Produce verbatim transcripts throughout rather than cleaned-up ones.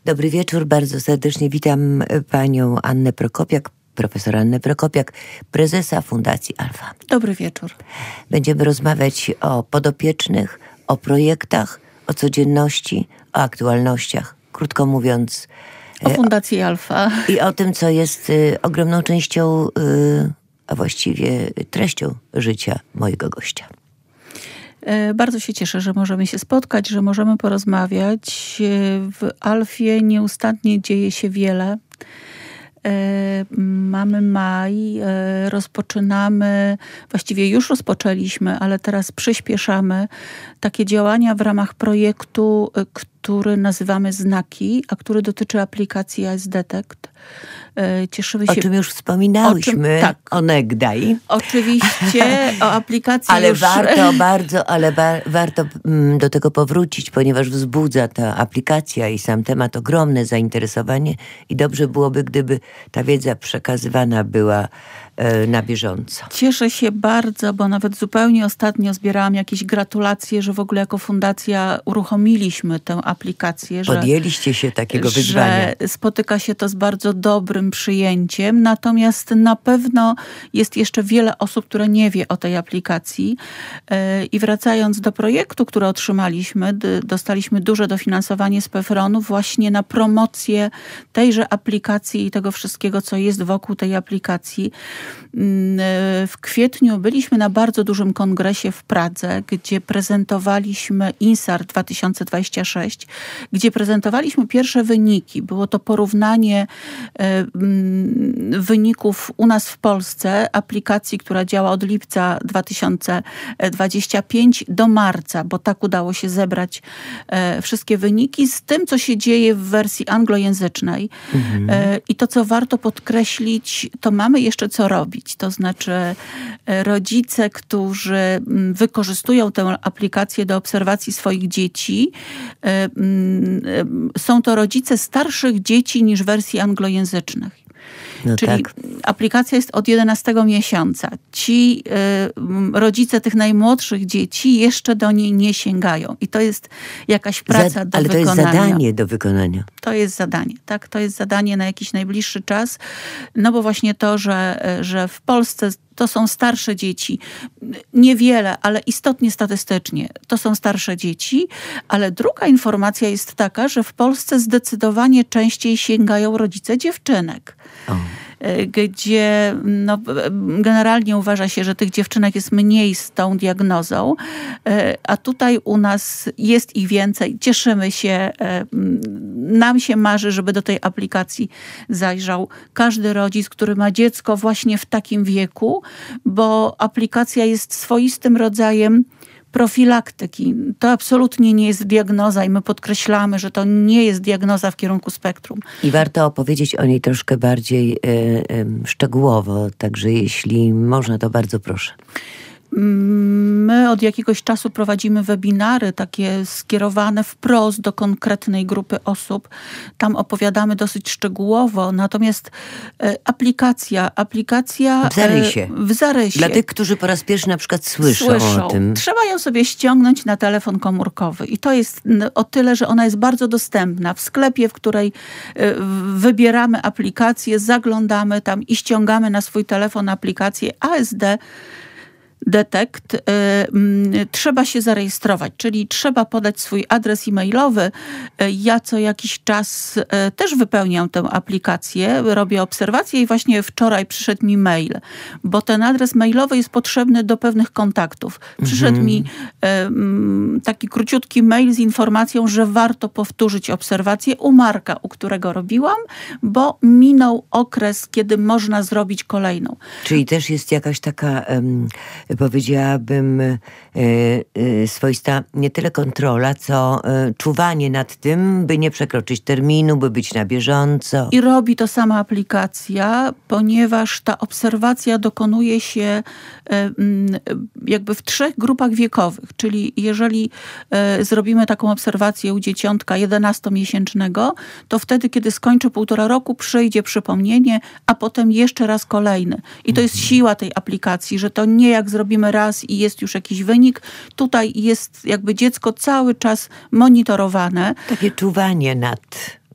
Dobry wieczór, bardzo serdecznie witam panią Annę Prokopiak, profesor Annę Prokopiak, prezesa Fundacji Alfa. Dobry wieczór. Będziemy rozmawiać o podopiecznych, o projektach, o codzienności, o aktualnościach. Krótko mówiąc... O Fundacji Alfa. I o tym, co jest y, ogromną częścią, y, a właściwie treścią życia mojego gościa. Bardzo się cieszę, że możemy się spotkać, że możemy porozmawiać. W Alfie nieustannie dzieje się wiele. Mamy maj, rozpoczynamy, właściwie już rozpoczęliśmy, ale teraz przyspieszamy takie działania w ramach projektu, który nazywamy Znaki, a który dotyczy aplikacji A S Detect. Cieszymy się... O czym już wspominałyśmy, o czym, tak. onegdaj. Oczywiście, o aplikacji ale już... warto bardzo, ale ba- warto mm, do tego powrócić, ponieważ wzbudza ta aplikacja i sam temat ogromne zainteresowanie i dobrze byłoby, gdyby ta wiedza przekazywana była e, na bieżąco. Cieszę się bardzo, bo nawet zupełnie ostatnio zbierałam jakieś gratulacje, że w ogóle jako fundacja uruchomiliśmy tę aplikację. Podjęliście się takiego że wyzwania. Że spotyka się to z bardzo dobrym przyjęciem, natomiast na pewno jest jeszcze wiele osób, które nie wie o tej aplikacji. I wracając do projektu, który otrzymaliśmy, dostaliśmy duże dofinansowanie z PEFRON-u właśnie na promocję tejże aplikacji i tego wszystkiego, co jest wokół tej aplikacji. W kwietniu byliśmy na bardzo dużym kongresie w Pradze, gdzie prezentowaliśmy INSAR dwa tysiące dwadzieścia sześć, gdzie prezentowaliśmy pierwsze wyniki. Było to porównanie wyników u nas w Polsce, aplikacji, która działa od lipca dwa tysiące dwudziestego piątego do marca, bo tak udało się zebrać wszystkie wyniki z tym, co się dzieje w wersji anglojęzycznej. Mhm. I to, co warto podkreślić, to mamy jeszcze co robić. To znaczy rodzice, którzy wykorzystują tę aplikację do obserwacji swoich dzieci, są to rodzice starszych dzieci niż wersji anglojęzycznych. No Czyli tak. aplikacja jest od jedenastego miesiąca. Ci y, rodzice tych najmłodszych dzieci jeszcze do niej nie sięgają. I to jest jakaś praca Za, do ale wykonania. Ale to jest zadanie do wykonania. To jest zadanie, tak? To jest zadanie na jakiś najbliższy czas. No bo właśnie to, że, że w Polsce to są starsze dzieci. Niewiele, ale istotnie statystycznie. To są starsze dzieci. Ale druga informacja jest taka, że w Polsce zdecydowanie częściej sięgają rodzice dziewczynek. O. Gdzie no, generalnie uważa się, że tych dziewczynek jest mniej z tą diagnozą, a tutaj u nas jest ich więcej. Cieszymy się, nam się marzy, żeby do tej aplikacji zajrzał każdy rodzic, który ma dziecko właśnie w takim wieku, bo aplikacja jest swoistym rodzajem profilaktyki. To absolutnie nie jest diagnoza i my podkreślamy, że to nie jest diagnoza w kierunku spektrum. I warto opowiedzieć o niej troszkę bardziej y, y, szczegółowo, także jeśli można, to bardzo proszę. My od jakiegoś czasu prowadzimy webinary takie skierowane wprost do konkretnej grupy osób. Tam opowiadamy dosyć szczegółowo, natomiast e, aplikacja, aplikacja w zarysie. E, w zarysie. Dla tych, którzy po raz pierwszy na przykład słyszą, słyszą o tym. Trzeba ją sobie ściągnąć na telefon komórkowy i to jest o tyle, że ona jest bardzo dostępna. W sklepie, w której e, wybieramy aplikację, zaglądamy tam i ściągamy na swój telefon aplikację A S D Detect, y, y, trzeba się zarejestrować, czyli trzeba podać swój adres e-mailowy. Y, ja co jakiś czas y, też wypełniam tę aplikację, robię obserwacje i właśnie wczoraj przyszedł mi mail, bo ten adres mailowy jest potrzebny do pewnych kontaktów. Przyszedł mhm. mi y, y, taki króciutki mail z informacją, że warto powtórzyć obserwację u Marka, u którego robiłam, bo minął okres, kiedy można zrobić kolejną. Czyli też jest jakaś taka... Um... powiedziałabym, y, y, swoista nie tyle kontrola, co y, czuwanie nad tym, by nie przekroczyć terminu, by być na bieżąco. I robi to sama aplikacja, ponieważ ta obserwacja dokonuje się y, y, jakby w trzech grupach wiekowych. Czyli jeżeli y, zrobimy taką obserwację u dzieciątka jedenastomiesięcznego, to wtedy, kiedy skończy półtora roku, przyjdzie przypomnienie, a potem jeszcze raz kolejny. I to jest siła tej aplikacji, że to nie jak zrobimy raz i jest już jakiś wynik. Tutaj jest jakby dziecko cały czas monitorowane. Takie czuwanie nad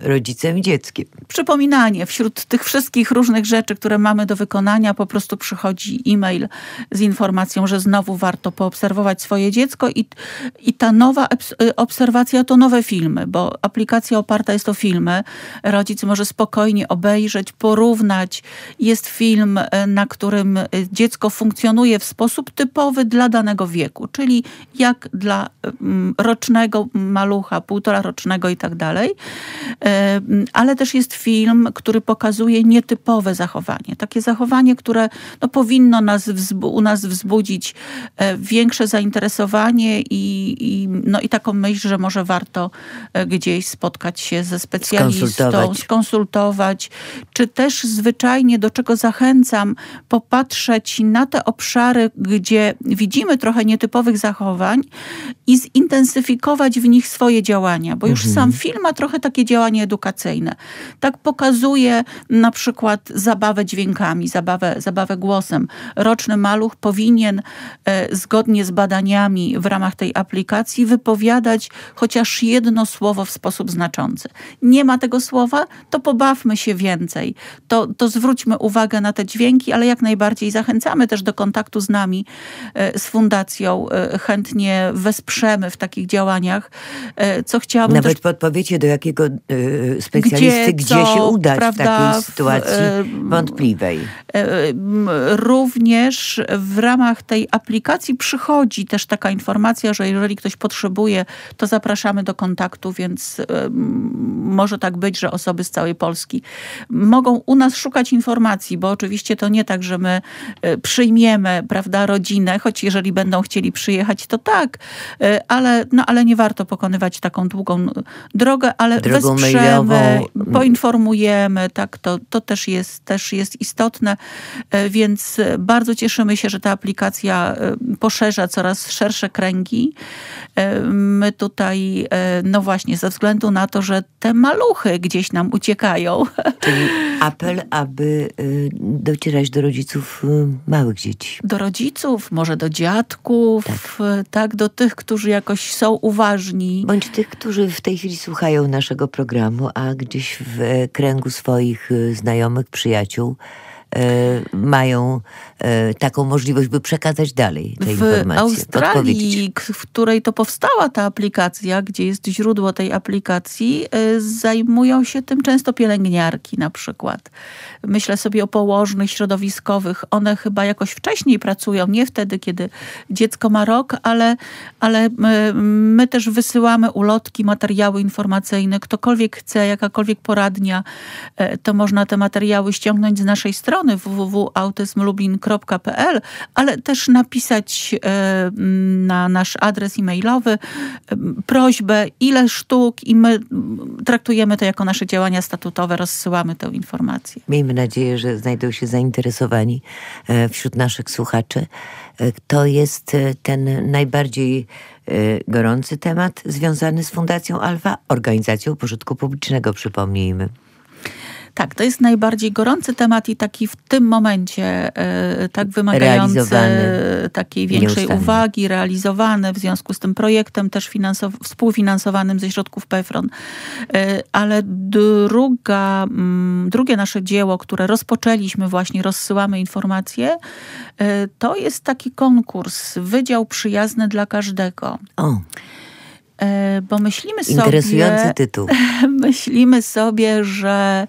rodzicem i dzieckiem. Przypominanie. Wśród tych wszystkich różnych rzeczy, które mamy do wykonania, po prostu przychodzi e-mail z informacją, że znowu warto poobserwować swoje dziecko i, i ta nowa obserwacja to nowe filmy, bo aplikacja oparta jest o filmy. Rodzic może spokojnie obejrzeć, porównać. Jest film, na którym dziecko funkcjonuje w sposób typowy dla danego wieku, czyli jak dla rocznego malucha, półtora rocznego i tak dalej. Ale też jest film, który pokazuje nietypowe zachowanie. Takie zachowanie, które no, powinno nas wzbu- u nas wzbudzić większe zainteresowanie i, i, no, i taką myśl, że może warto gdzieś spotkać się ze specjalistą, skonsultować. skonsultować, czy też zwyczajnie, do czego zachęcam, popatrzeć na te obszary, gdzie widzimy trochę nietypowych zachowań i zintensyfikować w nich swoje działania, bo już mhm. sam film ma trochę takie działanie edukacyjne. Tak pokazuje na przykład zabawę dźwiękami, zabawę, zabawę głosem. Roczny maluch powinien e, zgodnie z badaniami w ramach tej aplikacji wypowiadać chociaż jedno słowo w sposób znaczący. Nie ma tego słowa, to pobawmy się więcej. To, to zwróćmy uwagę na te dźwięki, ale jak najbardziej zachęcamy też do kontaktu z nami, e, z fundacją. E, chętnie wesprzemy w takich działaniach, e, co chciałabym Nawet też... podpowiecie, do jakiego e, specjalisty, gdzie, gdzie się udać, prawda, w takiej sytuacji w, wątpliwej. Również w ramach tej aplikacji przychodzi też taka informacja, że jeżeli ktoś potrzebuje, to zapraszamy do kontaktu, więc może tak być, że osoby z całej Polski mogą u nas szukać informacji, bo oczywiście to nie tak, że my przyjmiemy, prawda, rodzinę, choć jeżeli będą chcieli przyjechać, to tak, ale, no, ale nie warto pokonywać taką długą drogę, ale Drogą wesprzemy, mailową. poinformujemy, tak, to, to też jest, też jest istotne, więc bardzo cieszymy się, że ta aplikacja poszerza coraz szersze kręgi. My tutaj, no właśnie, ze względu na to, że te maluchy gdzieś nam uciekają. Czyli apel, aby docierać do rodziców małych dzieci. Do rodziców, może do dziadków, tak, tak do tych, którzy jakoś są uważni. Bądź tych, którzy w tej chwili słuchają naszego programu, a gdzieś w kręgu swoich znajomych, przyjaciół mają taką możliwość, by przekazać dalej te w informacje. W Australii, w której to powstała ta aplikacja, gdzie jest źródło tej aplikacji, zajmują się tym często pielęgniarki na przykład. Myślę sobie o położnych środowiskowych. One chyba jakoś wcześniej pracują, nie wtedy, kiedy dziecko ma rok, ale, ale my, my też wysyłamy ulotki, materiały informacyjne. Ktokolwiek chce, jakakolwiek poradnia, to można te materiały ściągnąć z naszej strony w w w kropka autyzm lublin kropka p l, ale też napisać na nasz adres e-mailowy prośbę, ile sztuk, i my traktujemy to jako nasze działania statutowe, rozsyłamy tę informację. Miejmy nadzieję, że znajdą się zainteresowani wśród naszych słuchaczy. To jest ten najbardziej gorący temat związany z Fundacją Alfa, organizacją pożytku publicznego, przypomnijmy. Tak, to jest najbardziej gorący temat i taki w tym momencie e, tak wymagający takiej większej nieustannie uwagi, realizowany w związku z tym projektem też finansow- współfinansowanym ze środków PEFRON. E, ale druga, m, drugie nasze dzieło, które rozpoczęliśmy właśnie, rozsyłamy informacje, e, to jest taki konkurs, Wydział Przyjazny dla Każdego. O. Bo myślimy sobie, interesujący tytuł. Myślimy sobie, że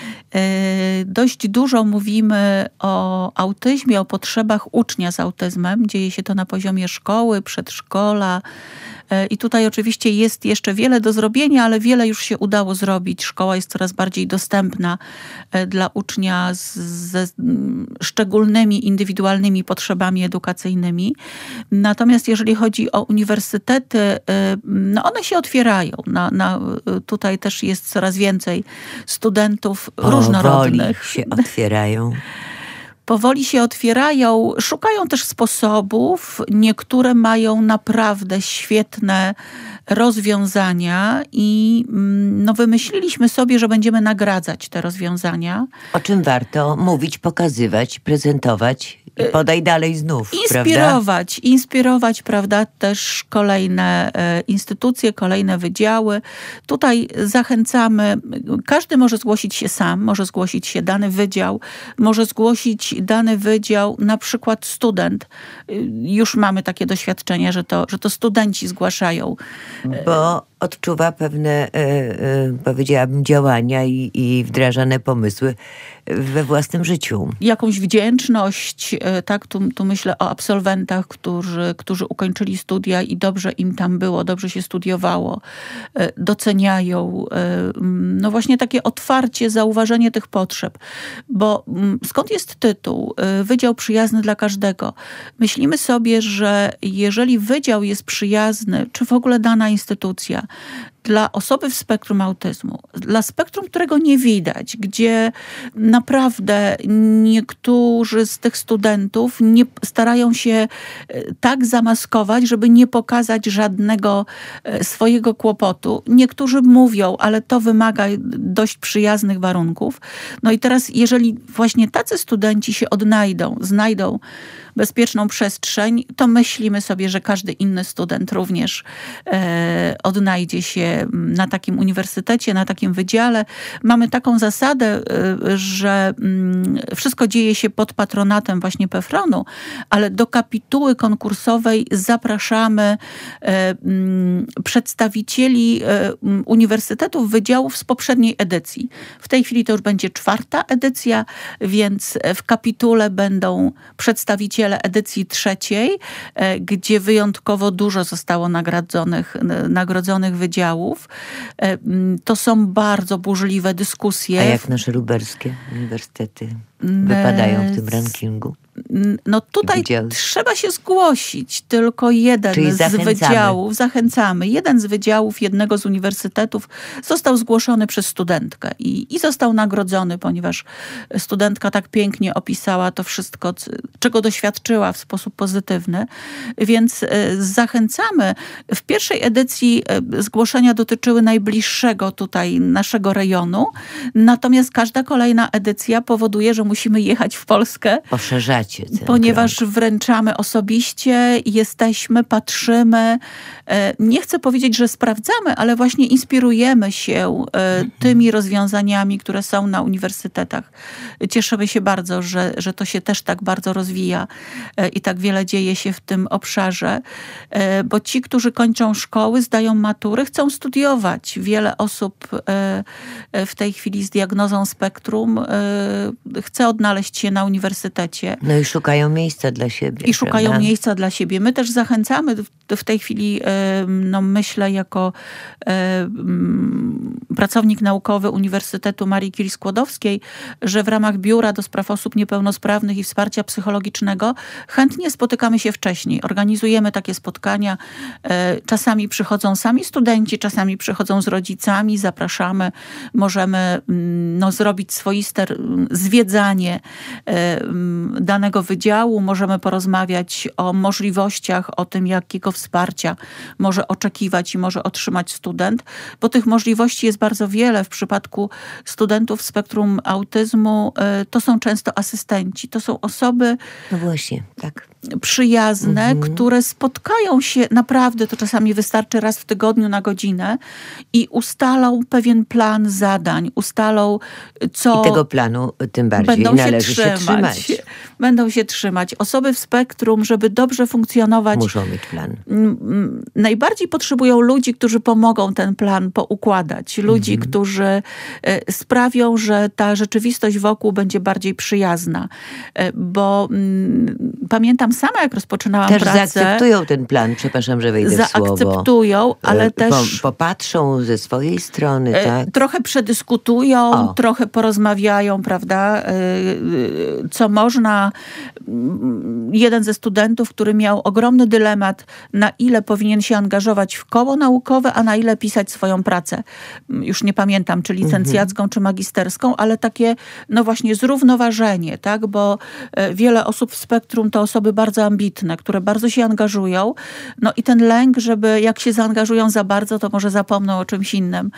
dość dużo mówimy o autyzmie, o potrzebach ucznia z autyzmem. Dzieje się to na poziomie szkoły, przedszkola. I tutaj oczywiście jest jeszcze wiele do zrobienia, ale wiele już się udało zrobić. Szkoła jest coraz bardziej dostępna dla ucznia z, ze szczególnymi, indywidualnymi potrzebami edukacyjnymi. Natomiast jeżeli chodzi o uniwersytety, no one się otwierają. Na, na, tutaj też jest coraz więcej studentów różnorodnych. Powoli się otwierają. Powoli się otwierają, szukają też sposobów. Niektóre mają naprawdę świetne rozwiązania i no, wymyśliliśmy sobie, że będziemy nagradzać te rozwiązania. O czym warto mówić, pokazywać, prezentować I podaj dalej znów, inspirować, prawda? inspirować, prawda, też kolejne e, instytucje, kolejne wydziały. Tutaj zachęcamy, każdy może zgłosić się sam, może zgłosić się dany wydział, może zgłosić dany wydział, na przykład student. Już mamy takie doświadczenie, że to, że to studenci zgłaszają. Bo odczuwa pewne, e, e, powiedziałabym, działania i, i wdrażane pomysły we własnym życiu. Jakąś wdzięczność, tak, tu, tu myślę o absolwentach, którzy, którzy ukończyli studia i dobrze im tam było, dobrze się studiowało, doceniają, no właśnie takie otwarcie, zauważenie tych potrzeb. Bo skąd jest tytuł? Wydział przyjazny dla każdego. Myślimy sobie, że jeżeli wydział jest przyjazny, czy w ogóle dana instytucja, dla osoby w spektrum autyzmu, dla spektrum, którego nie widać, gdzie naprawdę niektórzy z tych studentów nie starają się tak zamaskować, żeby nie pokazać żadnego swojego kłopotu. Niektórzy mówią, ale to wymaga dość przyjaznych warunków. No i teraz, jeżeli właśnie tacy studenci się odnajdą, znajdą bezpieczną przestrzeń, to myślimy sobie, że każdy inny student również e, odnajdzie się na takim uniwersytecie, na takim wydziale. Mamy taką zasadę, e, że m, wszystko dzieje się pod patronatem właśnie PEFRON-u, ale do kapituły konkursowej zapraszamy e, m, przedstawicieli e, uniwersytetów, wydziałów z poprzedniej edycji. W tej chwili to już będzie czwarta edycja, więc w kapitule będą przedstawiciele edycji trzeciej, gdzie wyjątkowo dużo zostało nagrodzonych, nagrodzonych wydziałów. To są bardzo burzliwe dyskusje. A jak nasze lubelskie uniwersytety wypadają w tym rankingu? No tutaj trzeba się zgłosić. Tylko jeden Czyli z zachęcamy. wydziałów, zachęcamy, jeden z wydziałów jednego z uniwersytetów został zgłoszony przez studentkę i, i został nagrodzony, ponieważ studentka tak pięknie opisała to wszystko, czego doświadczyła w sposób pozytywny. Więc zachęcamy. W pierwszej edycji zgłoszenia dotyczyły najbliższego tutaj naszego rejonu, natomiast każda kolejna edycja powoduje, że musimy jechać w Polskę. Poszerzać. Ponieważ wręczamy osobiście, jesteśmy, patrzymy. Nie chcę powiedzieć, że sprawdzamy, ale właśnie inspirujemy się tymi rozwiązaniami, które są na uniwersytetach. Cieszymy się bardzo, że, że to się też tak bardzo rozwija i tak wiele dzieje się w tym obszarze, bo ci, którzy kończą szkoły, zdają matury, chcą studiować. Wiele osób w tej chwili z diagnozą spektrum chce odnaleźć się na uniwersytecie. No i szukają miejsca dla siebie. I szukają prawda? miejsca dla siebie. My też zachęcamy w tej chwili, no myślę, jako pracownik naukowy Uniwersytetu Marii Curie-Skłodowskiej, że w ramach Biura do Spraw Osób Niepełnosprawnych i Wsparcia Psychologicznego chętnie spotykamy się wcześniej. Organizujemy takie spotkania. Czasami przychodzą sami studenci, czasami przychodzą z rodzicami, zapraszamy. Możemy no, zrobić swoiste zwiedzanie danego wydziału, możemy porozmawiać o możliwościach, o tym, jakiego wsparcia może oczekiwać i może otrzymać student, bo tych możliwości jest bardzo wiele. W przypadku studentów w spektrum autyzmu to są często asystenci, to są osoby no właśnie, tak. przyjazne, mhm. które spotkają się, naprawdę to czasami wystarczy raz w tygodniu na godzinę i ustalą pewien plan zadań, ustalą co... I tego planu tym bardziej będą należy się trzymać. się trzymać. Będą się trzymać. Osoby w spektrum, żeby dobrze funkcjonować... Muszą mieć plan. Najbardziej potrzebują ludzi, którzy pomogą ten plan poukładać. Ludzi, mhm. którzy sprawią, że ta rzeczywistość wokół będzie bardziej przyjazna. Bo pamiętam sama, jak rozpoczynałam też pracę... Też zaakceptują ten plan, przepraszam, że wejdę w słowo. Zaakceptują, ale też... Po, popatrzą ze swojej strony, tak? Trochę przedyskutują, o. trochę porozmawiają, prawda? Co można... Jeden ze studentów, który miał ogromny dylemat, na ile powinien się angażować w koło naukowe, a na ile pisać swoją pracę. Już nie pamiętam, czy licencjacką, mhm. czy magisterską, ale takie, no właśnie, zrównoważenie, tak? Bo wiele osób w spektrum to osoby bardzo ambitne, które bardzo się angażują. No i ten lęk, żeby jak się zaangażują za bardzo, to może zapomną o czymś innym.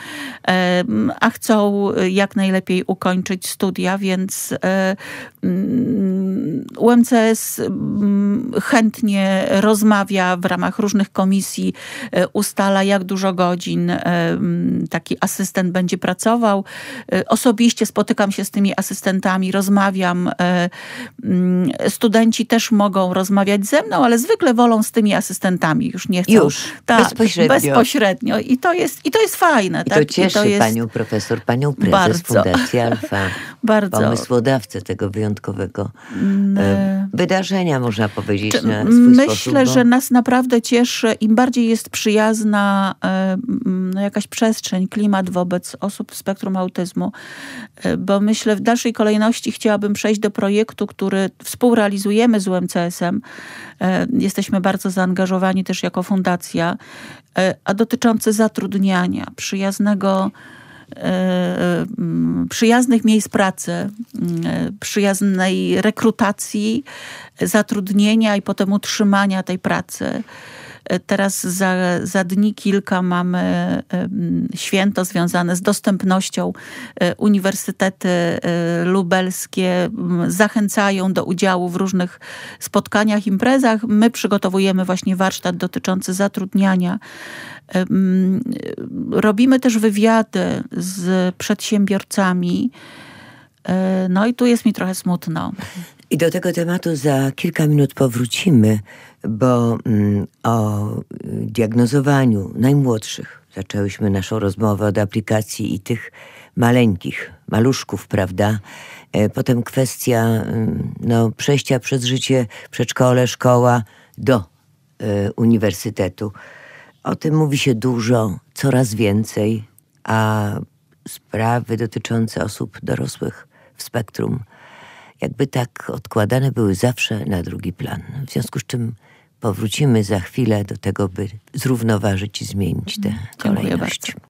A chcą jak najlepiej ukończyć studia, więc U M C S chętnie rozmawia w ramach różnych komisji, ustala, jak dużo godzin taki asystent będzie pracował. Osobiście spotykam się z tymi asystentami, rozmawiam. Studenci też mogą rozmawiać ze mną, ale zwykle wolą z tymi asystentami. Już nie chcą. Już, tak, bezpośrednio. bezpośrednio. I to jest, i to jest fajne. I tak? to cieszy I to jest... panią profesor, panią prezes Bardzo. Fundacji Alfa. Bardzo. Pomysłodawcę tego wyjątkowego My... wydarzenia, można powiedzieć, Czy, na swój myślę, sposób. Myślę, bo... że nas naprawdę cieszy, im bardziej jest przyjazna no, jakaś przestrzeń, klimat wobec osób w spektrum autyzmu, bo myślę, w dalszej kolejności chciałabym przejść do projektu, który współrealizujemy z U M C S-em. Jesteśmy bardzo zaangażowani też jako fundacja, a dotyczący zatrudniania, przyjaznego przyjaznych miejsc pracy, przyjaznej rekrutacji, zatrudnienia i potem utrzymania tej pracy. Teraz za, za dni kilka mamy święto związane z dostępnością. Uniwersytety lubelskie zachęcają do udziału w różnych spotkaniach, imprezach. My przygotowujemy właśnie warsztat dotyczący zatrudniania. Robimy też wywiady z przedsiębiorcami. No i tu jest mi trochę smutno. I do tego tematu za kilka minut powrócimy, bo mm, o diagnozowaniu najmłodszych zaczęłyśmy naszą rozmowę od aplikacji i tych maleńkich maluszków, prawda? E, potem kwestia no, przejścia przez życie, przedszkole, szkoła do e, uniwersytetu. O tym mówi się dużo, coraz więcej, a sprawy dotyczące osób dorosłych w spektrum jakby tak odkładane były zawsze na drugi plan. W związku z czym powrócimy za chwilę do tego, by zrównoważyć i zmienić tę kolejność.